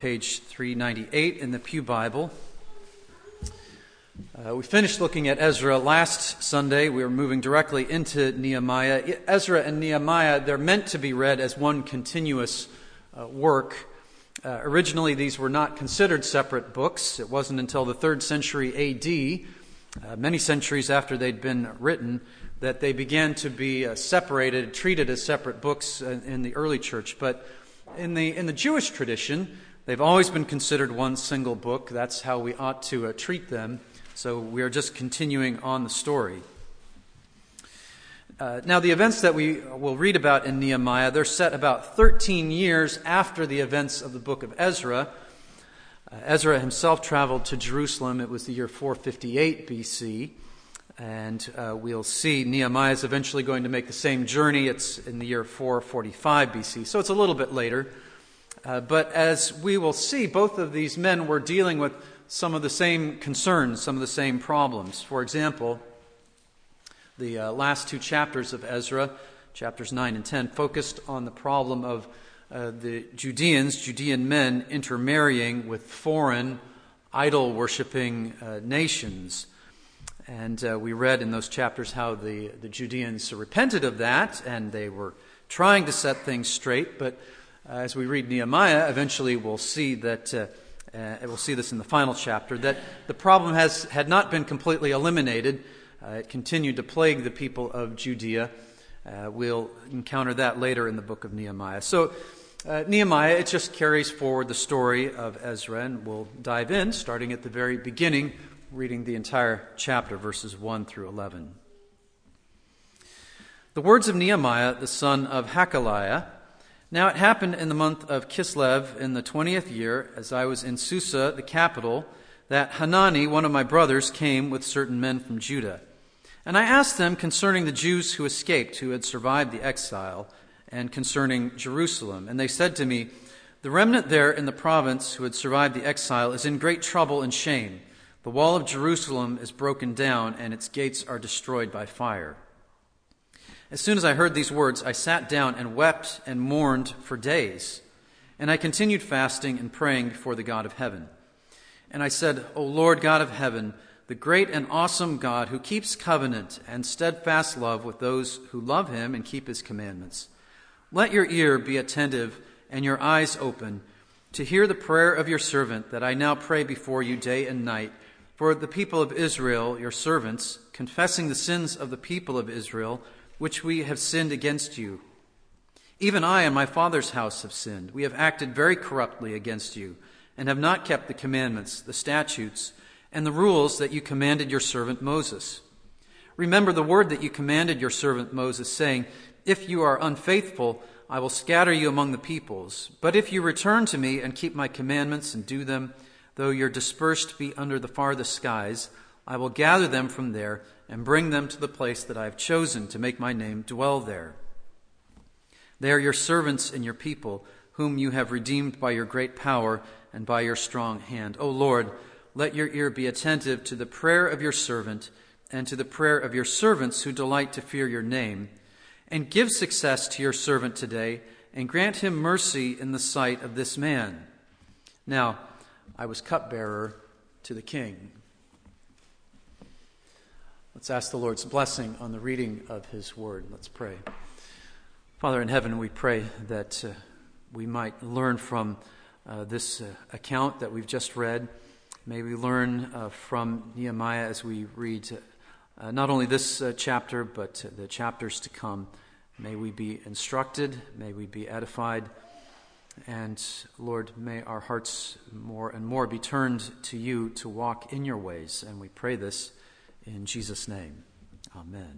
page 398 in the Pew Bible. We finished looking at Ezra last Sunday. We were moving directly into Nehemiah. Ezra and Nehemiah, they're meant to be read as one continuous work. Originally, these were not considered separate books. It wasn't until the 3rd century A.D., many centuries after they'd been written, that they began to be separated, treated as separate books in the early church. But in the Jewish tradition, they've always been considered one single book. That's how we ought to treat them. So we are just continuing on the story. Now, the events that we will read about in Nehemiah, they're set about 13 years after the events of the book of Ezra. Ezra himself traveled to Jerusalem. It was the year 458 BC. And we'll see Nehemiah is eventually going to make the same journey. It's in the year 445 BC. So it's a little bit later. But as we will see, both of these men were dealing with some of the same concerns, some of the same problems. For example, the last two chapters of Ezra, chapters 9 and 10, focused on the problem of the Judean men intermarrying with foreign, idol-worshipping nations. And we read in those chapters how the Judeans repented of that, and they were trying to set things straight. But as we read Nehemiah, eventually we'll see that, we'll see this in the final chapter, that the problem had not been completely eliminated. It continued to plague the people of Judea. We'll encounter that later in the book of Nehemiah. So Nehemiah, it just carries forward the story of Ezra, and we'll dive in, starting at the very beginning, reading the entire chapter, verses 1 through 11. The words of Nehemiah, the son of Hakaliah. Now it happened in the month of Kislev in the 20th year, as I was in Susa, the capital, that Hanani, one of my brothers, came with certain men from Judah. And I asked them concerning the Jews who escaped, who had survived the exile, and concerning Jerusalem. And they said to me, the remnant there in the province who had survived the exile is in great trouble and shame. The wall of Jerusalem is broken down, and its gates are destroyed by fire. As soon as I heard these words, I sat down and wept and mourned for days. And I continued fasting and praying before the God of heaven. And I said, O Lord God of heaven, the great and awesome God who keeps covenant and steadfast love with those who love him and keep his commandments, let your ear be attentive and your eyes open to hear the prayer of your servant that I now pray before you day and night, for the people of Israel, your servants, confessing the sins of the people of Israel, which we have sinned against you. Even I and my father's house have sinned. We have acted very corruptly against you, and have not kept the commandments, the statutes, and the rules that you commanded your servant Moses. Remember the word that you commanded your servant Moses, saying, if you are unfaithful, I will scatter you among the peoples. But if you return to me and keep my commandments and do them, though you're dispersed be under the farthest skies, I will gather them from there and bring them to the place that I have chosen to make my name dwell there. They are your servants and your people, whom you have redeemed by your great power and by your strong hand. O Lord, let your ear be attentive to the prayer of your servant and to the prayer of your servants who delight to fear your name, and give success to your servant today, and grant him mercy in the sight of this man. Now, I was cupbearer to the king. Let's ask the Lord's blessing on the reading of his word. Let's pray. Father in heaven, we pray that we might learn from this account that we've just read. May we learn from Nehemiah as we read not only this chapter, but the chapters to come. May we be instructed, may we be edified, and Lord, may our hearts more and more be turned to you to walk in your ways. And we pray this in Jesus' name. Amen.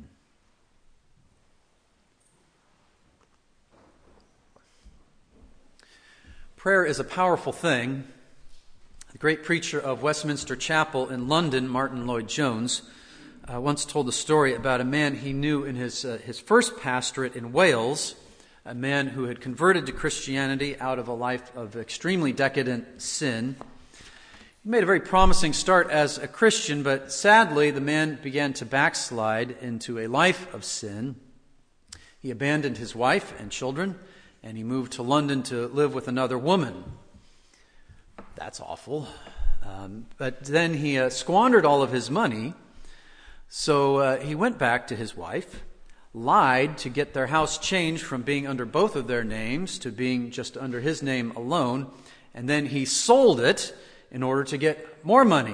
Prayer is a powerful thing. The great preacher of Westminster Chapel in London, Martin Lloyd-Jones, once told a story about a man he knew in his first pastorate in Wales, a man who had converted to Christianity out of a life of extremely decadent sin. He made a very promising start as a Christian, but sadly the man began to backslide into a life of sin. He abandoned his wife and children, and he moved to London to live with another woman. That's awful. But then he squandered all of his money, so he went back to his wife, lied to get their house changed from being under both of their names to being just under his name alone, and then he sold it in order to get more money.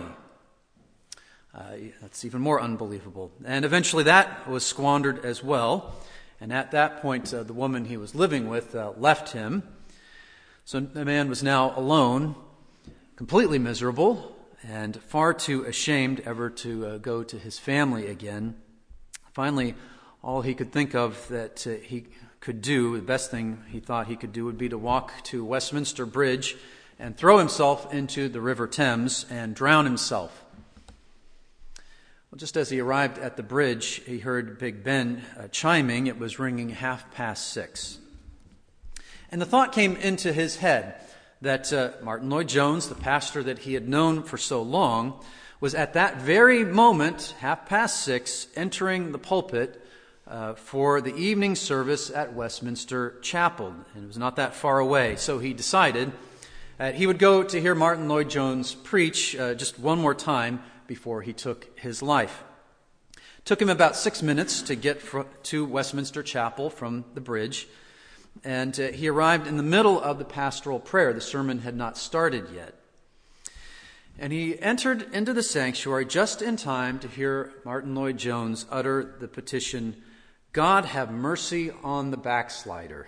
That's even more unbelievable. And eventually that was squandered as well. And at that point, the woman he was living with left him. So the man was now alone, completely miserable, and far too ashamed ever to go to his family again. Finally, all he could think of that he could do, the best thing he thought he could do, would be to walk to Westminster Bridge and throw himself into the River Thames and drown himself. Well, just as he arrived at the bridge, he heard Big Ben chiming. It was ringing 6:30. And the thought came into his head that Martyn Lloyd-Jones, the pastor that he had known for so long, was at that very moment, 6:30, entering the pulpit for the evening service at Westminster Chapel. And it was not that far away. So he decided that he would go to hear Martyn Lloyd-Jones preach just one more time before he took his life. It took him about 6 minutes to get to Westminster Chapel from the bridge, and he arrived in the middle of the pastoral prayer. The sermon had not started yet. And he entered into the sanctuary just in time to hear Martyn Lloyd-Jones utter the petition, "God have mercy on the backslider."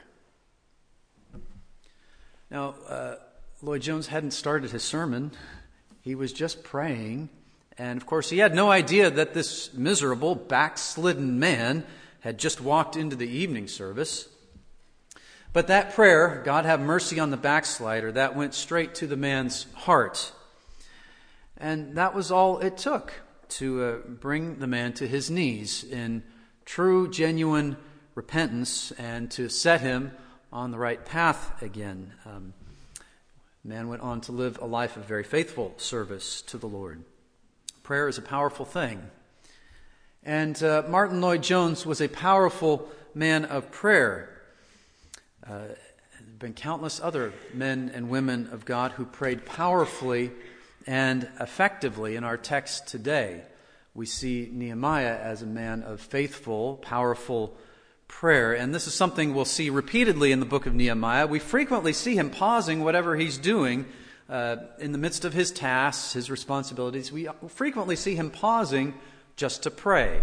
Now, Lloyd-Jones hadn't started his sermon. He was just praying. And, of course, he had no idea that this miserable, backslidden man had just walked into the evening service. But that prayer, "God have mercy on the backslider," that went straight to the man's heart. And that was all it took to bring the man to his knees in true, genuine repentance and to set him on the right path again. The man went on to live a life of very faithful service to the Lord. Prayer is a powerful thing. And Martyn Lloyd-Jones was a powerful man of prayer. There have been countless other men and women of God who prayed powerfully and effectively. In our text today, we see Nehemiah as a man of faithful, powerful prayer. And this is something we'll see repeatedly in the book of Nehemiah. We frequently see him pausing whatever he's doing in the midst of his tasks, his responsibilities. We frequently see him pausing just to pray.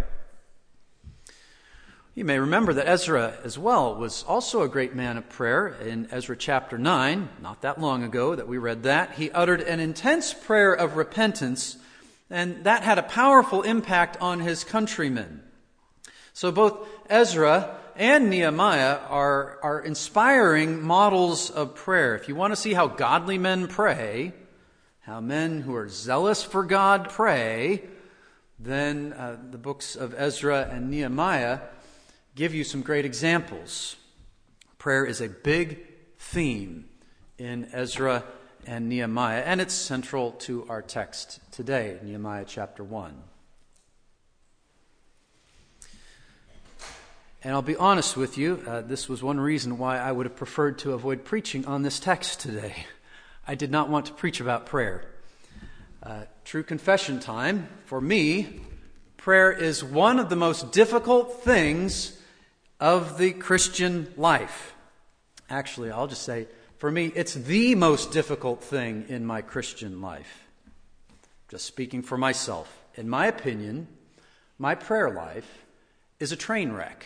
You may remember that Ezra as well was also a great man of prayer. In Ezra chapter 9, not that long ago that we read that, he uttered an intense prayer of repentance, and that had a powerful impact on his countrymen. So both Ezra and Nehemiah are inspiring models of prayer. If you want to see how godly men pray, how men who are zealous for God pray, then the books of Ezra and Nehemiah give you some great examples. Prayer is a big theme in Ezra and Nehemiah, and it's central to our text today, Nehemiah chapter 1. And I'll be honest with you, this was one reason why I would have preferred to avoid preaching on this text today. I did not want to preach about prayer. True confession time. For me, prayer is one of the most difficult things of the Christian life. Actually, I'll just say, for me, it's the most difficult thing in my Christian life. Just speaking for myself. In my opinion, my prayer life is a train wreck.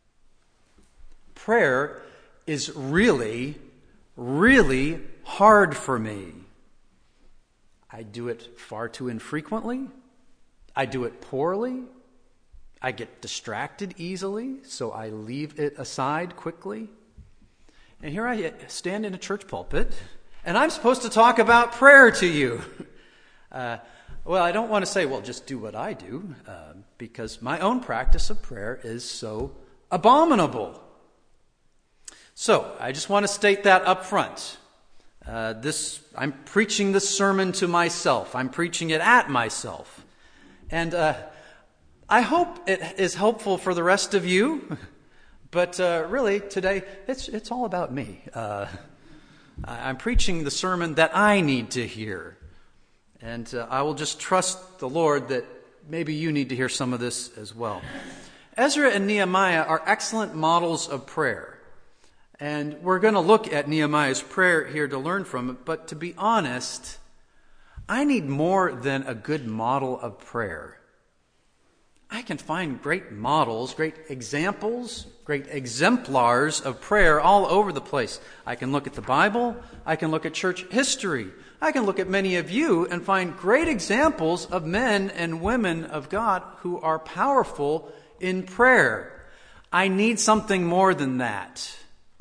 Prayer is really, really hard for me. I do it far too infrequently. I do it poorly. I get distracted easily, so I leave it aside quickly. And here I stand in a church pulpit, and I'm supposed to talk about prayer to you. Well, I don't want to say, well, just do what I do, because my own practice of prayer is so abominable. So, I just want to state that up front. I'm preaching this sermon to myself. I'm preaching it at myself. And I hope it is helpful for the rest of you. But really, today, it's all about me. I'm preaching the sermon that I need to hear. And I will just trust the Lord that maybe you need to hear some of this as well. Ezra and Nehemiah are excellent models of prayer. And we're going to look at Nehemiah's prayer here to learn from it. But to be honest, I need more than a good model of prayer. I can find great models, great examples, great exemplars of prayer all over the place. I can look at the Bible. I can look at church history. I can look at many of you and find great examples of men and women of God who are powerful in prayer. I need something more than that.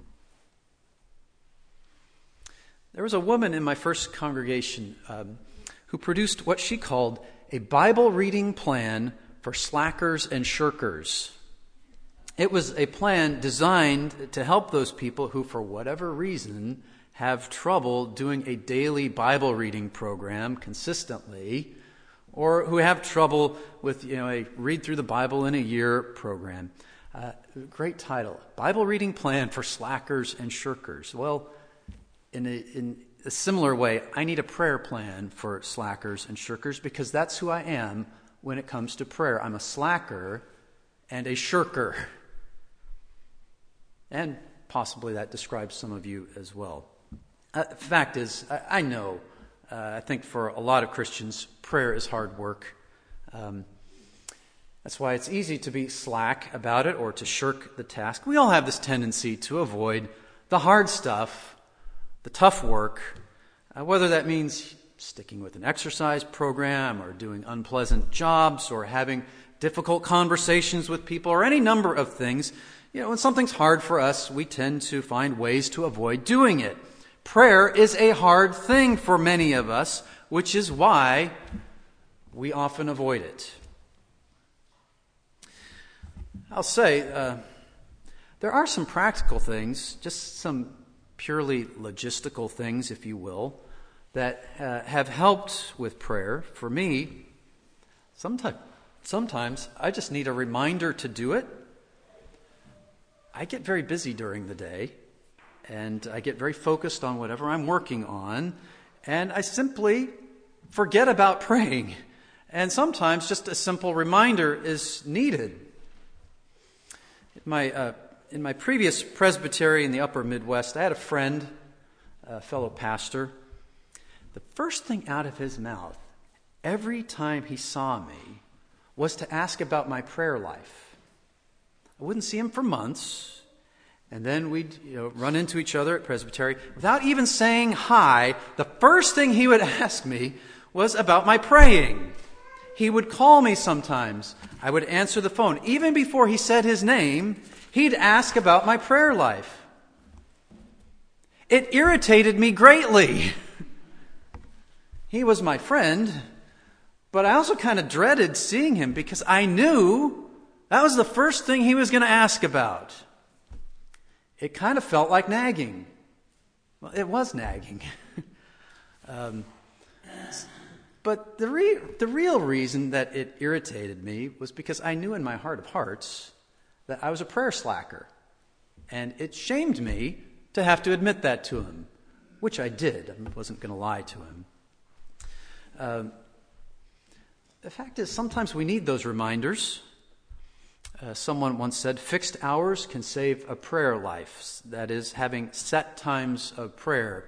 There was a woman in my first congregation who produced what she called a Bible reading plan for slackers and shirkers. It was a plan designed to help those people who, for whatever reason, have trouble doing a daily Bible reading program consistently, or who have trouble with a read through the Bible in a year program. Great title, Bible reading plan for slackers and shirkers. Well, in a similar way, I need a prayer plan for slackers and shirkers because that's who I am when it comes to prayer. I'm a slacker and a shirker. And possibly that describes some of you as well. Fact is, I know, I think for a lot of Christians, prayer is hard work. That's why it's easy to be slack about it or to shirk the task. We all have this tendency to avoid the hard stuff, the tough work, whether that means sticking with an exercise program or doing unpleasant jobs or having difficult conversations with people or any number of things. When something's hard for us, we tend to find ways to avoid doing it. Prayer is a hard thing for many of us, which is why we often avoid it. I'll say there are some practical things, just some purely logistical things, if you will, that have helped with prayer. For me, sometimes I just need a reminder to do it. I get very busy during the day, and I get very focused on whatever I'm working on, and I simply forget about praying. And sometimes just a simple reminder is needed. In my previous presbytery in the upper Midwest, I had a friend, a fellow pastor. The first thing out of his mouth, every time he saw me, was to ask about my prayer life. I wouldn't see him for months, and then we'd run into each other at presbytery. Without even saying hi, the first thing he would ask me was about my praying. He would call me sometimes. I would answer the phone. Even before he said his name, he'd ask about my prayer life. It irritated me greatly. He was my friend, but I also kind of dreaded seeing him because I knew that was the first thing he was going to ask about. It kind of felt like nagging. Well, it was nagging. But the real reason that it irritated me was because I knew in my heart of hearts that I was a prayer slacker. And it shamed me to have to admit that to him, which I did. I wasn't going to lie to him. The fact is, sometimes we need those reminders. Someone once said, fixed hours can save a prayer life. That is, having set times of prayer.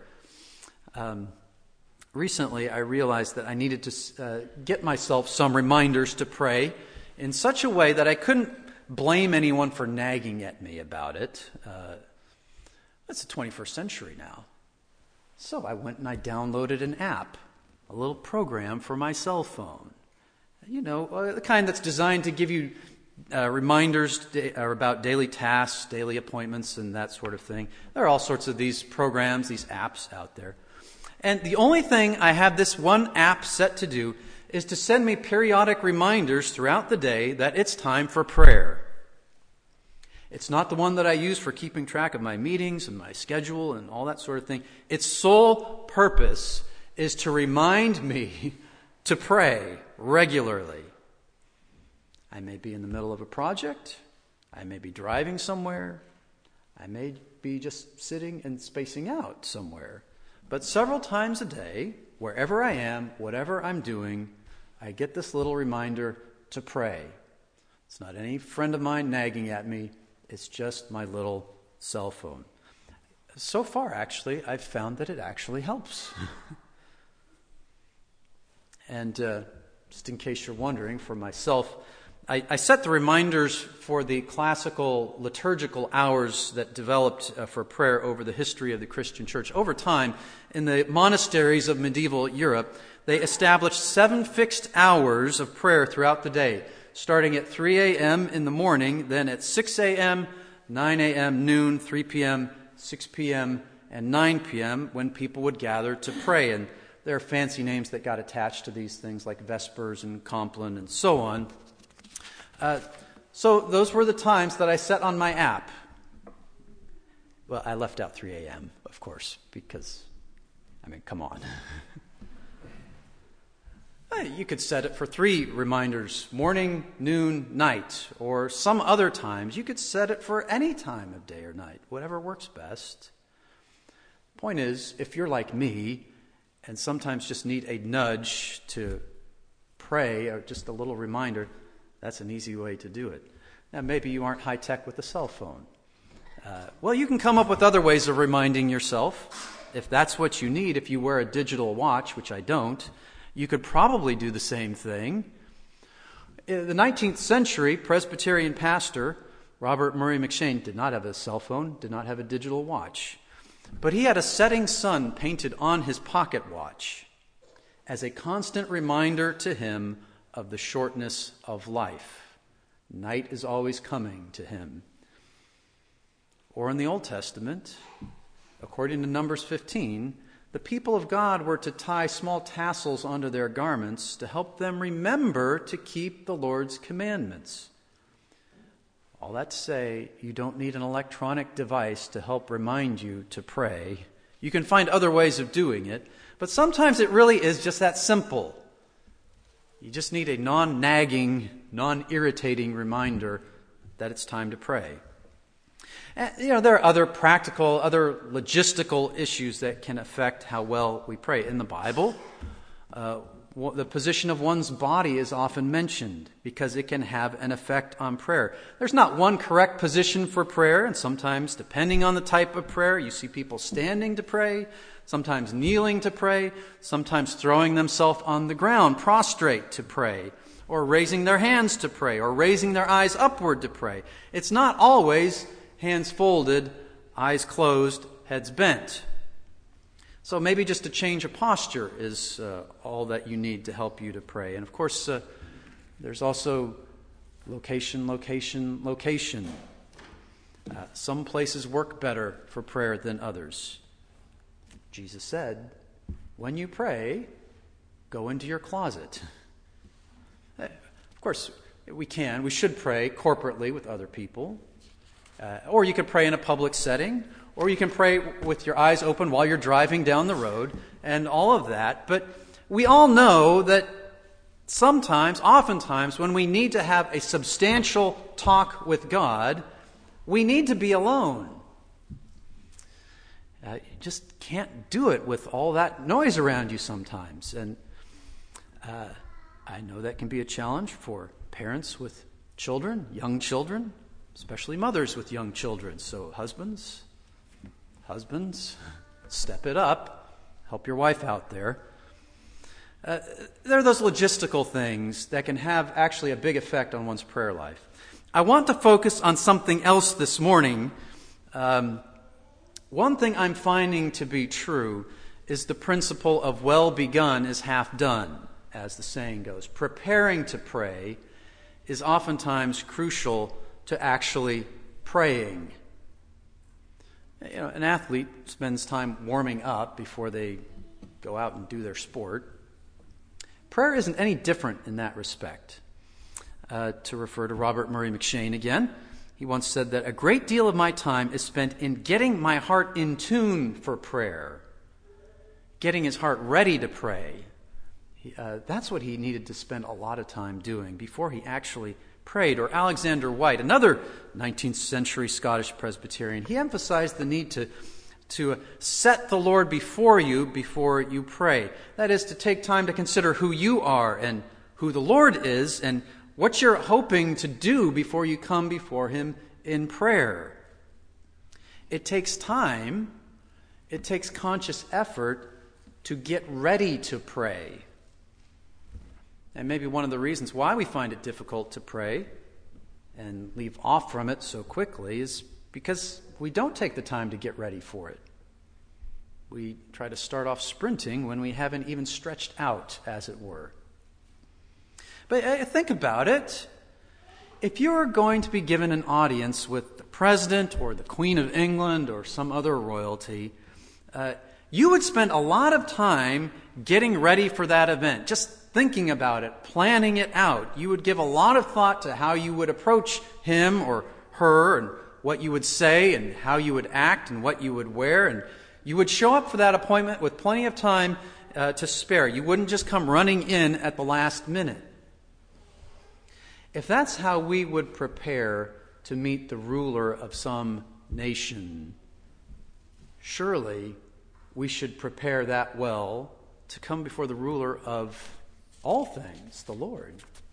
Recently, I realized that I needed to get myself some reminders to pray in such a way that I couldn't blame anyone for nagging at me about it. It's the 21st century now. So I went and I downloaded an app, a little program for my cell phone. The kind that's designed to give you reminders about daily tasks, daily appointments, and that sort of thing. There are all sorts of these programs, these apps out there. And the only thing I have this one app set to do is to send me periodic reminders throughout the day that it's time for prayer. It's not the one that I use for keeping track of my meetings and my schedule and all that sort of thing. Its sole purpose is to remind me to pray regularly. I may be in the middle of a project. I may be driving somewhere. I may be just sitting and spacing out somewhere. But several times a day, wherever I am, whatever I'm doing, I get this little reminder to pray. It's not any friend of mine nagging at me. It's just my little cell phone. So far, actually, I've found that it actually helps. And just in case you're wondering, for myself, I set the reminders for the classical liturgical hours that developed for prayer over the history of the Christian church. Over time, in the monasteries of medieval Europe, they established 7 fixed hours of prayer throughout the day, starting at 3 a.m. in the morning, then at 6 a.m., 9 a.m., noon, 3 p.m., 6 p.m., and 9 p.m. when people would gather to pray. And there are fancy names that got attached to these things like Vespers and Compline and so on. So those were the times that I set on my app. Well, I left out 3 a.m., of course, because, come on. You could set it for 3 reminders, morning, noon, night, or some other times. You could set it for any time of day or night, whatever works best. Point is, if you're like me and sometimes just need a nudge to pray or just a little reminder, that's an easy way to do it. Now, maybe you aren't high-tech with a cell phone. Well, you can come up with other ways of reminding yourself. If that's what you need, if you wear a digital watch, which I don't, you could probably do the same thing. In the 19th century, Presbyterian pastor Robert Murray M'Cheyne did not have a cell phone, did not have a digital watch. But he had a setting sun painted on his pocket watch as a constant reminder to him of the shortness of life. Night is always coming to him. Or in the Old Testament, according to Numbers 15, the people of God were to tie small tassels onto their garments to help them remember to keep the Lord's commandments. All that to say, you don't need an electronic device to help remind you to pray. You can find other ways of doing it, but sometimes it really is just that simple. You just need a non-nagging, non-irritating reminder that it's time to pray. And, there are other practical, other logistical issues that can affect how well we pray. In the Bible, the position of one's body is often mentioned because it can have an effect on prayer. There's not one correct position for prayer, and sometimes, depending on the type of prayer, you see people standing to pray, sometimes kneeling to pray, sometimes throwing themselves on the ground, prostrate to pray, or raising their hands to pray, or raising their eyes upward to pray. It's not always hands folded, eyes closed, heads bent. So maybe just a change of posture is all that you need to help you to pray. And of course, there's also location. Some places work better for prayer than others. Jesus said, when you pray, go into your closet. Of course, we should pray corporately with other people. Or you could pray in a public setting. Or you can pray with your eyes open while you're driving down the road and all of that. But we all know that oftentimes, when we need to have a substantial talk with God, we need to be alone. You just can't do it with all that noise around you sometimes. And I know that can be a challenge for parents with children, young children, especially mothers with young children. So husbands, step it up. Help your wife out there. There are those logistical things that can have actually a big effect on one's prayer life. I want to focus on something else this morning. One thing I'm finding to be true is the principle of well begun is half done, as the saying goes. Preparing to pray is oftentimes crucial to actually praying. An athlete spends time warming up before they go out and do their sport. Prayer isn't any different in that respect. To refer to Robert Murray M'Cheyne again, he once said that a great deal of my time is spent in getting my heart in tune for prayer, getting his heart ready to pray. That's what he needed to spend a lot of time doing before he actually prayed. Or Alexander White, another 19th century Scottish Presbyterian, he emphasized the need to set the Lord before you pray. That is, to take time to consider who you are and who the Lord is and what you're hoping to do before you come before Him in prayer. It takes time, it takes conscious effort to get ready to pray. And maybe one of the reasons why we find it difficult to pray and leave off from it so quickly is because we don't take the time to get ready for it. We try to start off sprinting when we haven't even stretched out, as it were. But think about it. If you're going to be given an audience with the President or the Queen of England or some other royalty, you would spend a lot of time getting ready for that event, just thinking about it, planning it out. You would give a lot of thought to how you would approach him or her and what you would say and how you would act and what you would wear. And you would show up for that appointment with plenty of time to spare. You wouldn't just come running in at the last minute. If that's how we would prepare to meet the ruler of some nation, surely we should prepare that well to come before the ruler of all things, the Lord.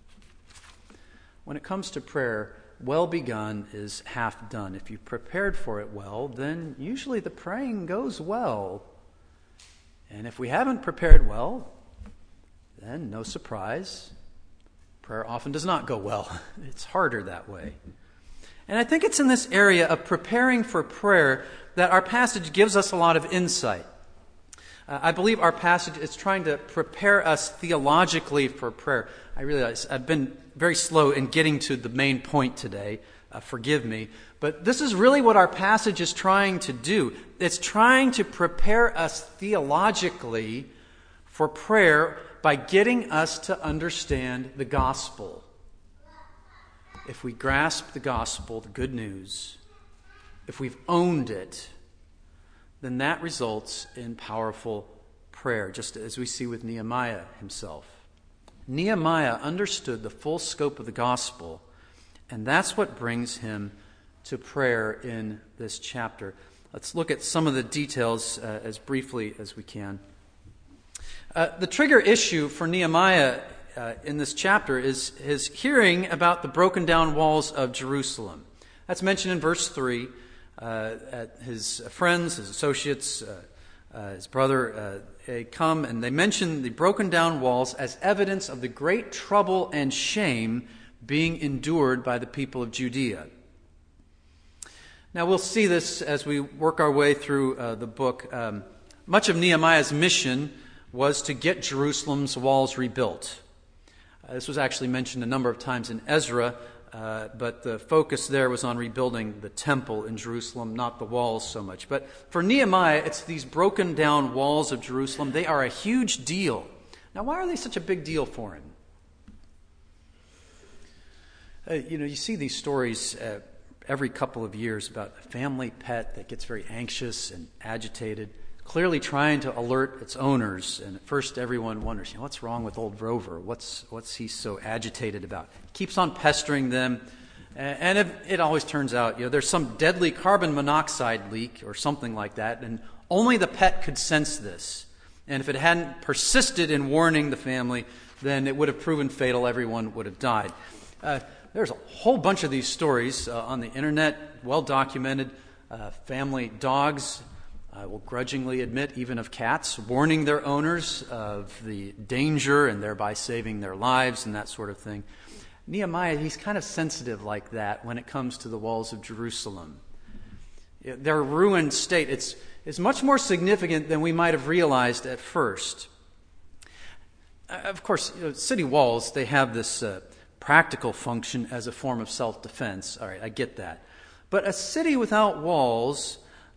When it comes to prayer, well begun is half done. If you've prepared for it well, then usually the praying goes well. And if we haven't prepared well, then no surprise, prayer often does not go well. It's harder that way. And I think it's in this area of preparing for prayer that our passage gives us a lot of insight. I believe our passage is trying to prepare us theologically for prayer. I realize I've been very slow in getting to the main point today. Forgive me. But this is really what our passage is trying to do. It's trying to prepare us theologically for prayer by getting us to understand the gospel. If we grasp the gospel, the good news, if we've owned it, then that results in powerful prayer, just as we see with Nehemiah himself. Nehemiah understood the full scope of the gospel, and that's what brings him to prayer in this chapter. Let's look at some of the details as briefly as we can. The trigger issue for Nehemiah in this chapter is his hearing about the broken down walls of Jerusalem. That's mentioned in verse 3. His friends, his associates, his brother come and they mention the broken down walls as evidence of the great trouble and shame being endured by the people of Judea. Now we'll see this as we work our way through the book. Much of Nehemiah's mission was to get Jerusalem's walls rebuilt. This was actually mentioned a number of times in Ezra, but the focus there was on rebuilding the temple in Jerusalem, not the walls so much. But for Nehemiah, it's these broken down walls of Jerusalem. They are a huge deal. Now, why are they such a big deal for him? You see these stories every couple of years about a family pet that gets very anxious and agitated, clearly trying to alert its owners. And at first everyone wonders, what's wrong with old Rover? What's he so agitated about? Keeps on pestering them. And it always turns out, there's some deadly carbon monoxide leak or something like that, and only the pet could sense this. And if it hadn't persisted in warning the family, then it would have proven fatal. Everyone would have died. There's a whole bunch of these stories on the internet, well documented. Family dogs, I will grudgingly admit, even of cats, warning their owners of the danger and thereby saving their lives and that sort of thing. Nehemiah, he's kind of sensitive like that when it comes to the walls of Jerusalem. Their ruined state, it's much more significant than we might have realized at first. Of course, city walls, they have this practical function as a form of self-defense. All right, I get that. But a city without walls,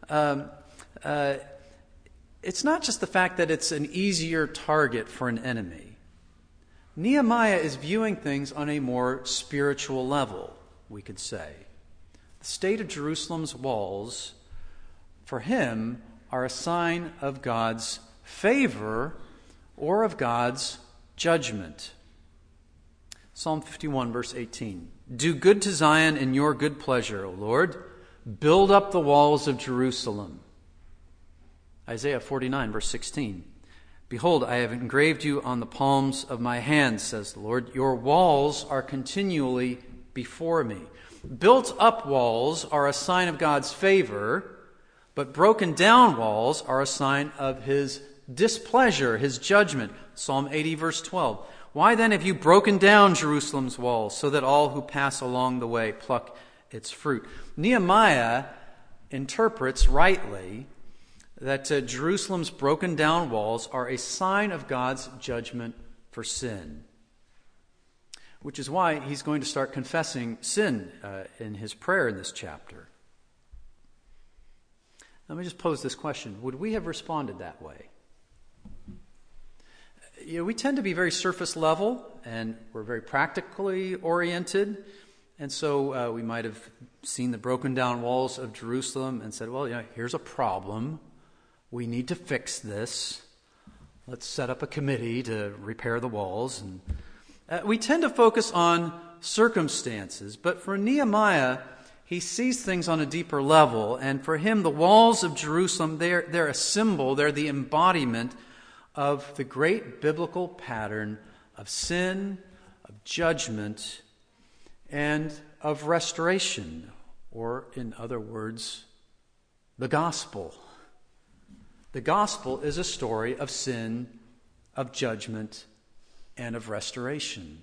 it's not just the fact that it's an easier target for an enemy. Nehemiah is viewing things on a more spiritual level, we could say. The state of Jerusalem's walls, for him, are a sign of God's favor or of God's judgment. Psalm 51, verse 18. Do good to Zion in your good pleasure, O Lord. Build up the walls of Jerusalem. Isaiah 49, verse 16. Behold, I have engraved you on the palms of my hands, says the Lord. Your walls are continually before me. Built up walls are a sign of God's favor, but broken down walls are a sign of his displeasure, his judgment. Psalm 80, verse 12. Why then have you broken down Jerusalem's walls so that all who pass along the way pluck its fruit? Nehemiah interprets rightly that Jerusalem's broken down walls are a sign of God's judgment for sin, which is why he's going to start confessing sin in his prayer in this chapter. Let me just pose this question. Would we have responded that way? We tend to be very surface level, and we're very practically oriented. And so we might have seen the broken down walls of Jerusalem and said, well, here's a problem. We need to fix this. Let's set up a committee to repair the walls. And we tend to focus on circumstances, but for Nehemiah, he sees things on a deeper level. And for him, the walls of Jerusalem, they're a symbol, they're the embodiment of the great biblical pattern of sin, of judgment, and of restoration, or in other words, the gospel. The gospel is a story of sin, of judgment, and of restoration.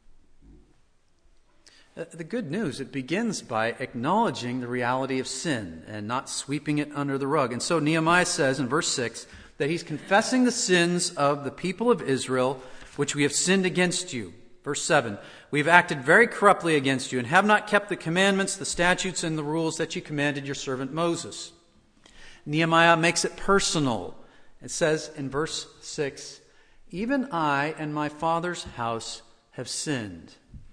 The good news, it begins by acknowledging the reality of sin and not sweeping it under the rug. And so Nehemiah says in verse 6 that he's confessing the sins of the people of Israel, which we have sinned against you. Verse 7, we have acted very corruptly against you and have not kept the commandments, the statutes, and the rules that you commanded your servant Moses. Nehemiah makes it personal. It says in verse 6, even I and my father's house have sinned.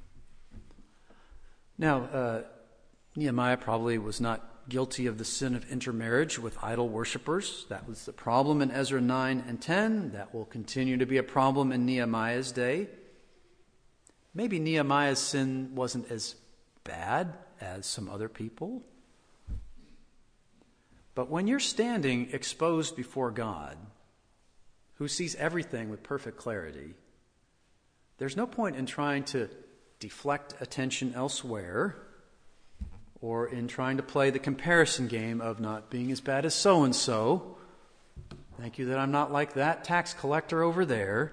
Now, Nehemiah probably was not guilty of the sin of intermarriage with idol worshippers. That was the problem in Ezra 9 and 10. That will continue to be a problem in Nehemiah's day. Maybe Nehemiah's sin wasn't as bad as some other people. But when you're standing exposed before God, who sees everything with perfect clarity, there's no point in trying to deflect attention elsewhere or in trying to play the comparison game of not being as bad as so-and-so. Thank you that I'm not like that tax collector over there.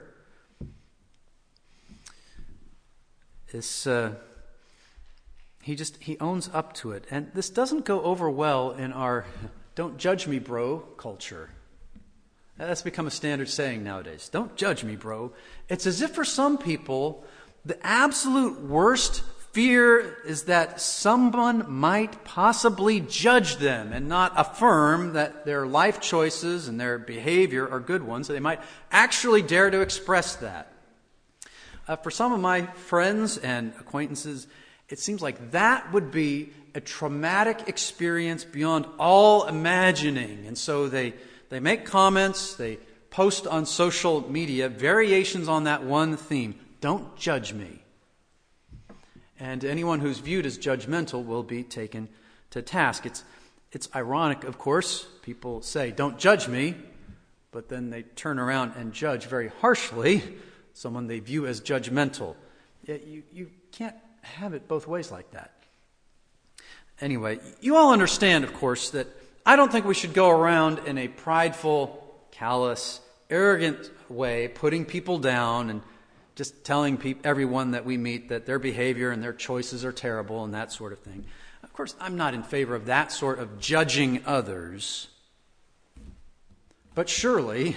He owns up to it. And this doesn't go over well in our don't judge me, bro culture. That's become a standard saying nowadays. Don't judge me, bro. It's as if for some people, the absolute worst fear is that someone might possibly judge them and not affirm that their life choices and their behavior are good ones. They might actually dare to express that. For some of my friends and acquaintances, it seems like that would be a traumatic experience beyond all imagining. And so they make comments, they post on social media variations on that one theme. Don't judge me. And anyone who's viewed as judgmental will be taken to task. It's ironic, of course. People say, don't judge me, but then they turn around and judge very harshly someone they view as judgmental. You can't have it both ways like that. Anyway, you all understand, of course, that I don't think we should go around in a prideful, callous, arrogant way, putting people down and just telling everyone that we meet that their behavior and their choices are terrible and that sort of thing. Of course, I'm not in favor of that sort of judging others. But surely,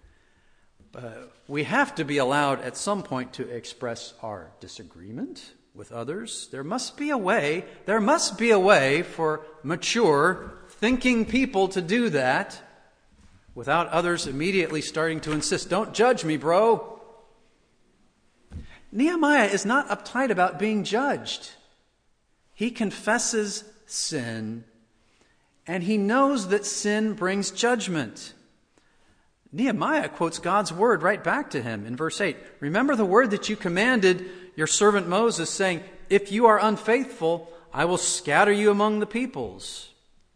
we have to be allowed at some point to express our disagreement with others. There must be a way for mature, thinking people to do that without others immediately starting to insist, don't judge me, bro. Nehemiah is not uptight about being judged. He confesses sin, and he knows that sin brings judgment. Nehemiah quotes God's word right back to him in verse 8. Remember the word that you commanded your servant Moses, saying, if you are unfaithful, I will scatter you among the peoples.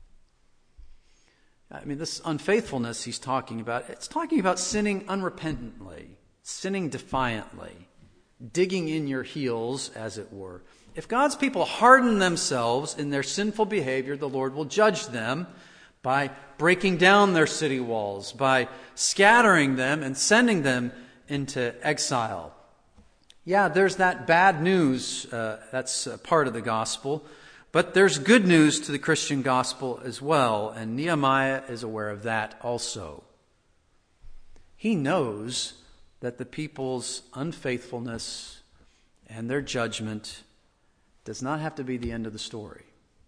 I mean, this unfaithfulness he's talking about, it's talking about sinning unrepentantly, sinning defiantly, digging in your heels, as it were. If God's people harden themselves in their sinful behavior, the Lord will judge them by breaking down their city walls, by scattering them and sending them into exile. Yeah, there's that bad news, that's part of the gospel, but there's good news to the Christian gospel as well, and Nehemiah is aware of that also. He knows that the people's unfaithfulness and their judgment does not have to be the end of the story.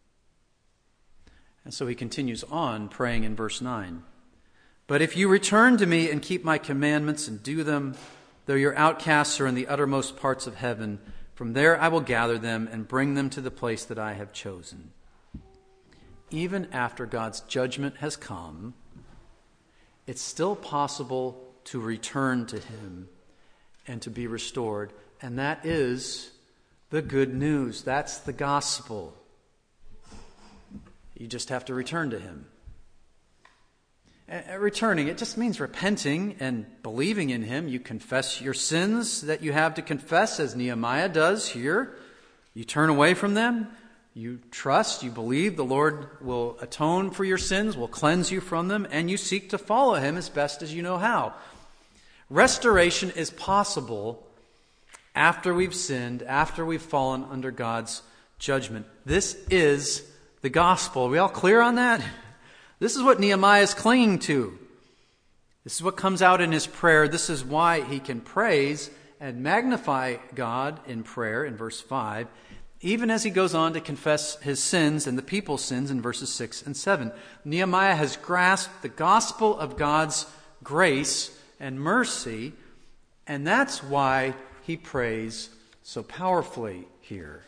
And so he continues on praying in verse 9. But if you return to me and keep my commandments and do them, though your outcasts are in the uttermost parts of heaven, from there I will gather them and bring them to the place that I have chosen. Even after God's judgment has come, it's still possible to return to him and to be restored. And that is the good news. That's the gospel. You just have to return to him. Returning, it just means repenting and believing in him. You confess your sins that you have to confess, as Nehemiah does here. You turn away from them. You trust, you believe the Lord will atone for your sins, will cleanse you from them, and you seek to follow him as best as you know how. Restoration is possible after we've sinned, after we've fallen under God's judgment. This is the gospel. Are we all clear on that? This is what Nehemiah is clinging to. This is what comes out in his prayer. This is why he can praise and magnify God in prayer in verse 5, even as he goes on to confess his sins and the people's sins in verses 6 and 7. Nehemiah has grasped the gospel of God's grace and mercy, and that's why he prays so powerfully here.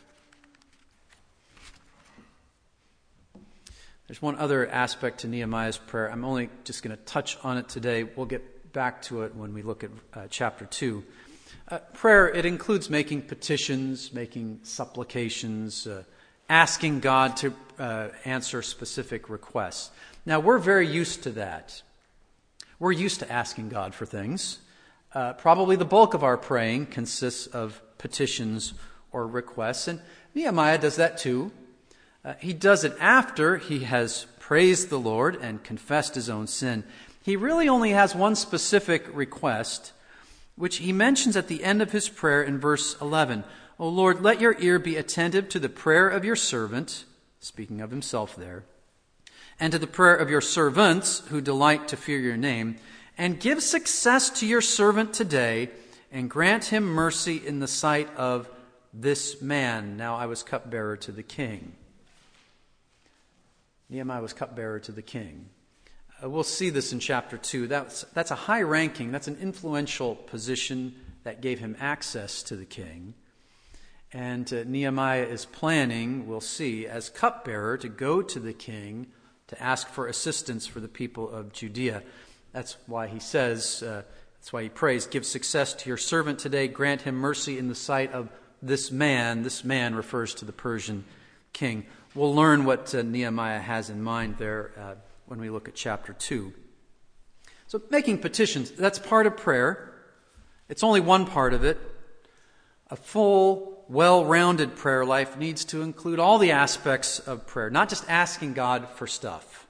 There's one other aspect to Nehemiah's prayer. I'm only just going to touch on it today. We'll get back to it when we look at chapter 2. Prayer, it includes making petitions, making supplications, asking God to answer specific requests. Now, we're very used to that. We're used to asking God for things. Probably the bulk of our praying consists of petitions or requests, and Nehemiah does that too. He does it after he has praised the Lord and confessed his own sin. He really only has one specific request, which he mentions at the end of his prayer in verse 11. O Lord, let your ear be attentive to the prayer of your servant, speaking of himself there, and to the prayer of your servants who delight to fear your name, and give success to your servant today, and grant him mercy in the sight of this man. Now I was cupbearer to the king. Nehemiah was cupbearer to the king. We'll see this in chapter 2. That's a high ranking, that's an influential position that gave him access to the king. And Nehemiah is planning, we'll see, as cupbearer to go to the king to ask for assistance for the people of Judea. That's why he says, that's why he prays, give success to your servant today, grant him mercy in the sight of this man. This man refers to the Persian king. We'll learn what Nehemiah has in mind there when we look at chapter 2. So making petitions, that's part of prayer. It's only one part of it. A full, well-rounded prayer life needs to include all the aspects of prayer, not just asking God for stuff.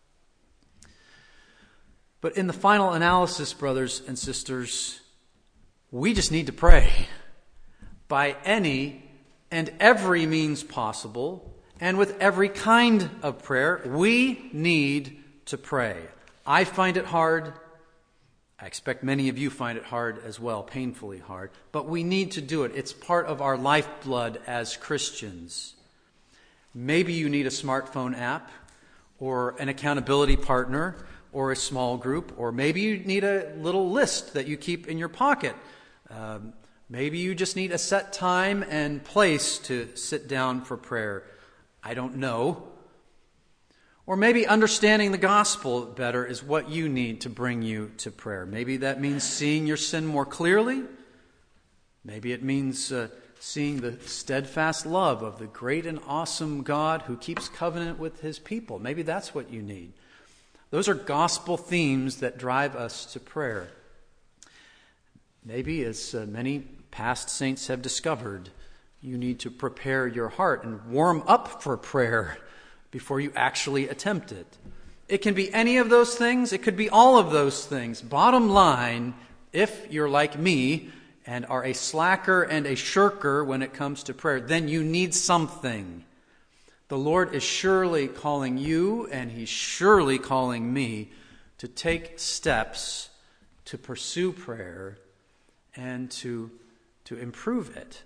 But in the final analysis, brothers and sisters, we just need to pray by any and every means possible. And with every kind of prayer, we need to pray. I find it hard. I expect many of you find it hard as well, painfully hard. But we need to do it. It's part of our lifeblood as Christians. Maybe you need a smartphone app or an accountability partner or a small group, or maybe you need a little list that you keep in your pocket. Maybe you just need a set time and place to sit down for prayer. I don't know. Or maybe understanding the gospel better is what you need to bring you to prayer. Maybe that means seeing your sin more clearly. Maybe it means seeing the steadfast love of the great and awesome God who keeps covenant with his people. Maybe that's what you need. Those are gospel themes that drive us to prayer. Maybe, as many past saints have discovered, you need to prepare your heart and warm up for prayer before you actually attempt it. It can be any of those things. It could be all of those things. Bottom line, if you're like me and are a slacker and a shirker when it comes to prayer, then you need something. The Lord is surely calling you, and he's surely calling me to take steps to pursue prayer and to improve it.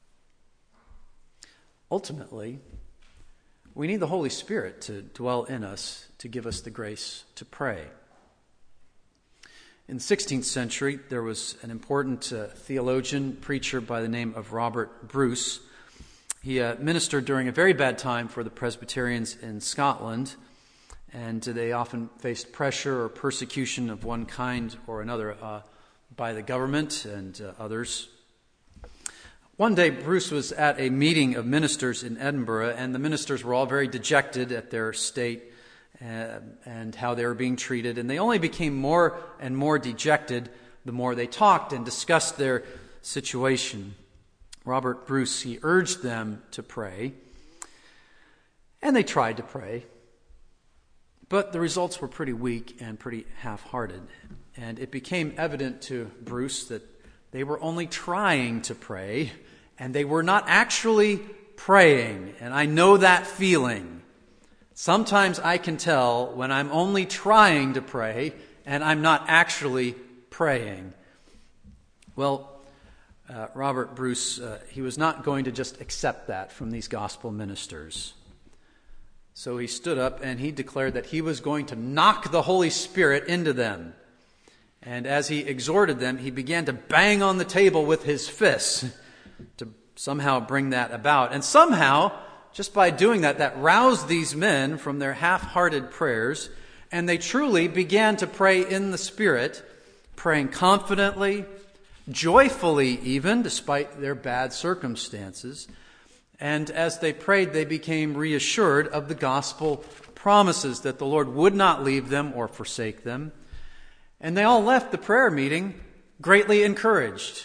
Ultimately, we need the Holy Spirit to dwell in us, to give us the grace to pray. In the 16th century, there was an important theologian, preacher by the name of Robert Bruce. He ministered during a very bad time for the Presbyterians in Scotland, and they often faced pressure or persecution of one kind or another by the government and others. One day, Bruce was at a meeting of ministers in Edinburgh, and the ministers were all very dejected at their state and how they were being treated. And they only became more and more dejected the more they talked and discussed their situation. Robert Bruce, he urged them to pray, and they tried to pray. But the results were pretty weak and pretty half-hearted. And it became evident to Bruce that they were only trying to pray, and they were not actually praying. And I know that feeling. Sometimes I can tell when I'm only trying to pray, and I'm not actually praying. Well, Robert Bruce, he was not going to just accept that from these gospel ministers. So he stood up and he declared that he was going to knock the Holy Spirit into them. And as he exhorted them, he began to bang on the table with his fists to somehow bring that about. And somehow, just by doing that, that roused these men from their half-hearted prayers, and they truly began to pray in the Spirit, praying confidently, joyfully even, despite their bad circumstances. And as they prayed, they became reassured of the gospel promises that the Lord would not leave them or forsake them. And they all left the prayer meeting greatly encouraged.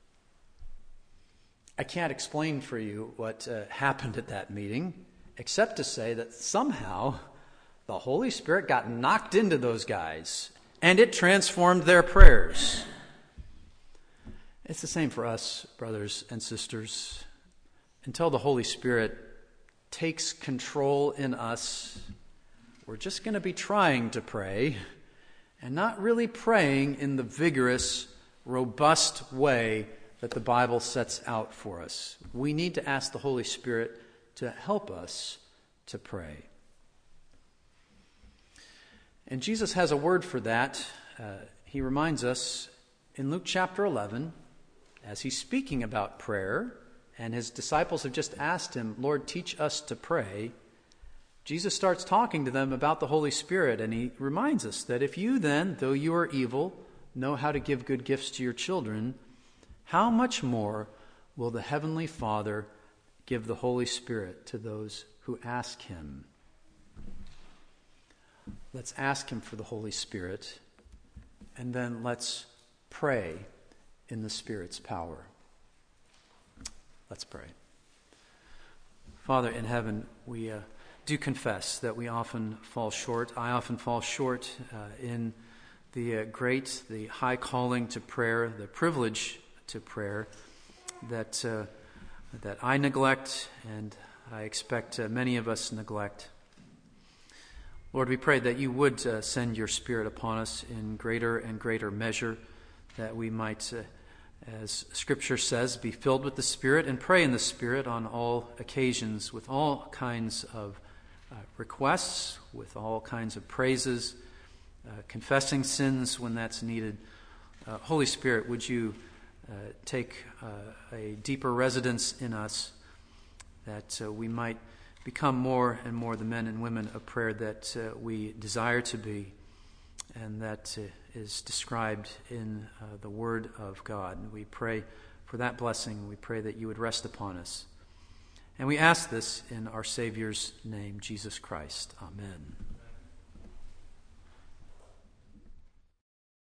I can't explain for you what happened at that meeting, except to say that somehow the Holy Spirit got knocked into those guys, and it transformed their prayers. It's the same for us, brothers and sisters. Until the Holy Spirit takes control in us, we're just going to be trying to pray and not really praying in the vigorous, robust way that the Bible sets out for us. We need to ask the Holy Spirit to help us to pray. And Jesus has a word for that. He reminds us in Luke chapter 11, as he's speaking about prayer, and his disciples have just asked him, Lord, teach us to pray. Jesus starts talking to them about the Holy Spirit, and he reminds us that if you then, though you are evil, know how to give good gifts to your children, how much more will the Heavenly Father give the Holy Spirit to those who ask him? Let's ask him for the Holy Spirit, and then let's pray in the Spirit's power. Let's pray. Father in heaven, we do confess that we often fall short. I often fall short in the the high calling to prayer, the privilege to prayer that I neglect, and I expect many of us neglect. Lord, we pray that you would send your Spirit upon us in greater and greater measure, that we might, as Scripture says, be filled with the Spirit and pray in the Spirit on all occasions with all kinds of requests, with all kinds of praises, confessing sins when that's needed. Holy Spirit, would you take a deeper residence in us, that we might become more and more the men and women of prayer that we desire to be, and that is described in the Word of God. And we pray for that blessing. We pray that you would rest upon us. And we ask this in our Savior's name, Jesus Christ. Amen.